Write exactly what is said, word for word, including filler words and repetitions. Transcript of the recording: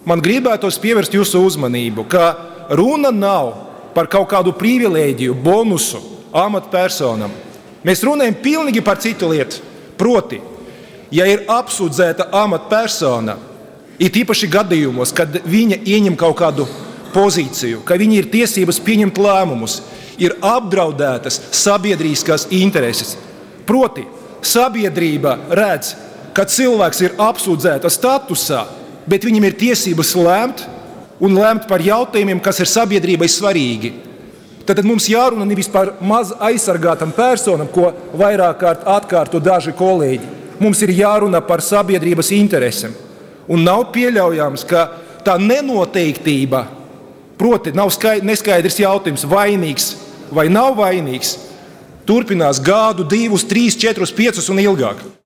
Man gribētos pievērst jūsu uzmanību, ka runa nav par kaut kādu privilēģiju, bonusu amatpersonam. Mēs runājam pilnīgi par citu lietu. Proti, ja ir apsūdzēta amatpersona, it īpaši gadījumos, kad viņa ieņem kaut kādu pozīciju, ka viņa ir tiesības pieņemt lēmumus, ir apdraudētas sabiedriskās intereses. Proti, sabiedrība redz, ka cilvēks ir apsūdzēta statusā, bet viņam ir tiesības lēmt un lēmt par jautājumiem, kas ir sabiedrībai svarīgi. Tad mums jārunā nevis par maz aizsargātam personam, ko vairāk kārt atkārto daži kolēģi. Mums ir jārunā par sabiedrības interesēm. Un nav pieļaujams, ka tā nenoteiktība, proti nav skaidrs, neskaidrs jautājums, vainīgs vai nav vainīgs, turpinās gadu, divus, trīs, četrus, piecus un ilgāk.